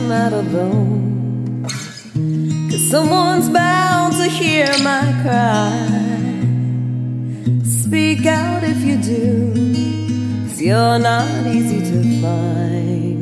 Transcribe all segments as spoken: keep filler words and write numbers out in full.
come out alone, 'cause someone's bound to hear my cry. Speak out if you do, 'cause you're not easy to find.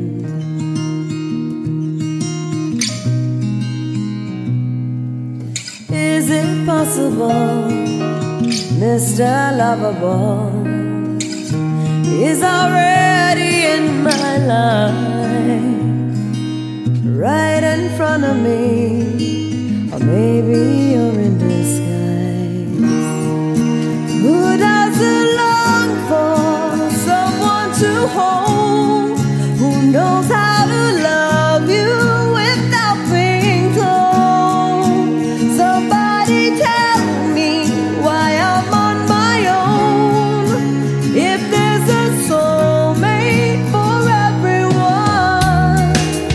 Is it possible, Mister Lovable is already in my life, right in front of me? Or maybe you're in disguise. Who doesn't long for someone to hold, who knows how to love you without being told? Somebody tell me why I'm on my own, if there's a soulmate for everyone.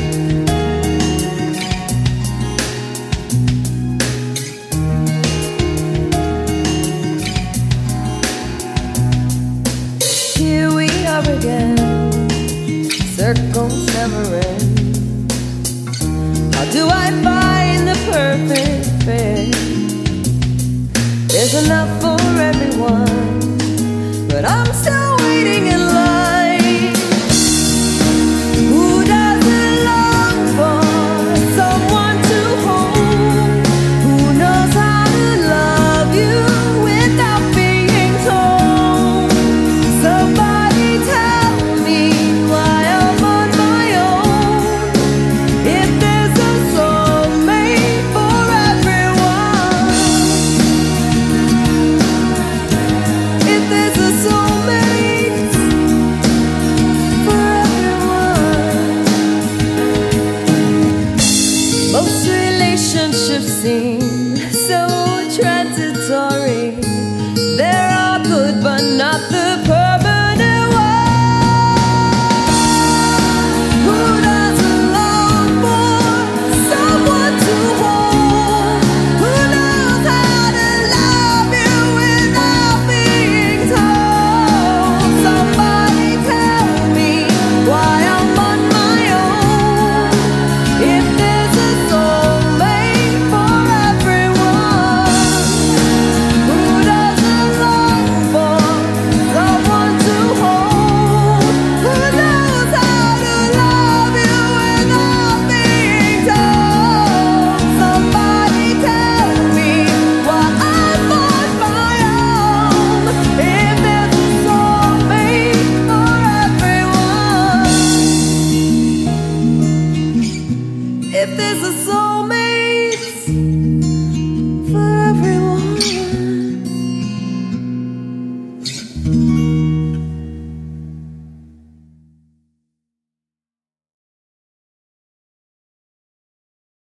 Here we are again, circles never end. How do I find the perfect fit? There's enough for everyone, but I'm still waiting in line. Who doesn't long for someone to hold, who knows how to love you without being told? Somebody tell me why I'm on my own, if there's a soulmate for everyone. If there's a soulmate for everyone. Most relationships seem so transitory. They're all good, but not the permanent one. Who doesn't long for someone to hold, who knows how to love you without being told? Somebody tell me why I'm on my own, if there's a soulmate for everyone. Who doesn't long for someone to hold, who knows how to love you without being told? Somebody tell me why I'm on my own, if there's a soulmate for everyone. If there's a soulmate